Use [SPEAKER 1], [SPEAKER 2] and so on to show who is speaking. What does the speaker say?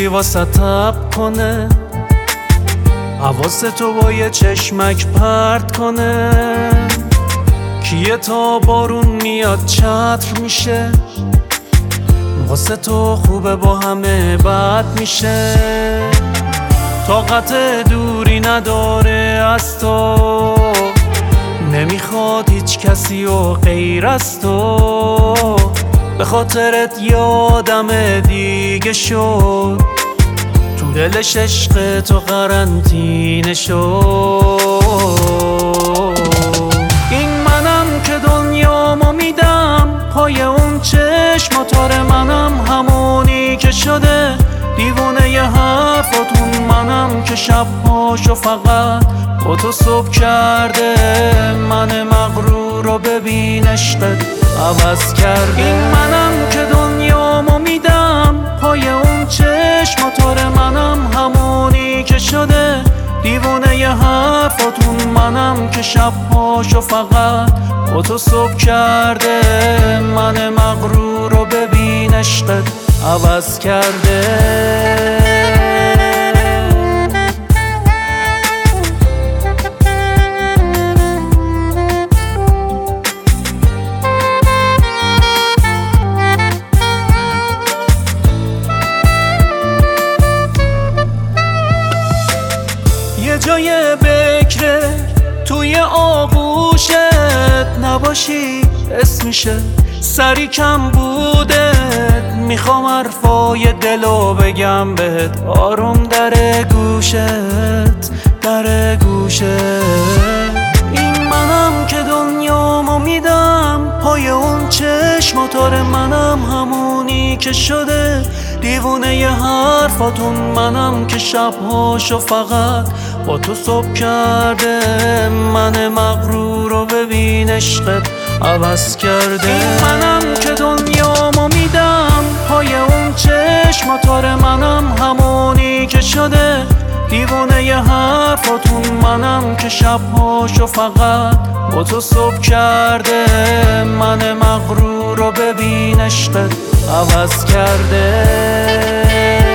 [SPEAKER 1] واسه تب کنه، حواس تو با یه چشمک پرت کنه. کیه تا بارون میاد چتر میشه، واسه تو خوبه با همه بد میشه. طاقت دوری نداره از تو، نمیخواد هیچ کسی و غیر از تو. به خاطرت یادم دیگه شد، تو دلش عشق تو قرنطینه شد. این منم که دنیامو میدم پای اون چشماتار، منم همونی که شده دیوونه ی حرفاتون، منم که شبهاشو فقط با تو صبح کرده. من مغرور رو ببین عشقت عوض کرده. این منم که دنیامو میدم پای اون چشماتار، منم همونی که شده دیوونه ی حرفاتون، منم که شبهاشو فقط با تو صبح کرده. من مغرور رو ببین عشقت عوض کرده. یه جای بکره توی آغوشت نباشی اسمیشه، سری کم بودت میخوام حرفای دلو بگم بهت. آروم در گوشت در گوشت. این منم که دنیامو میدم پای اون چشماتار، منم همونی که شده دیوونه ی حرفاتون، منم که شبهاشو فقط با تو صبح کرده. من مغرور رو ببین عشقت عوض کرده. این منم که دنیامو میدم پای اون چشماتار، منم همونی که شده دیوونه ی حرفاتون، منم که شبهاشو فقط با تو صبح کرده. من مغرور رو ببین عشقت عوض کرده.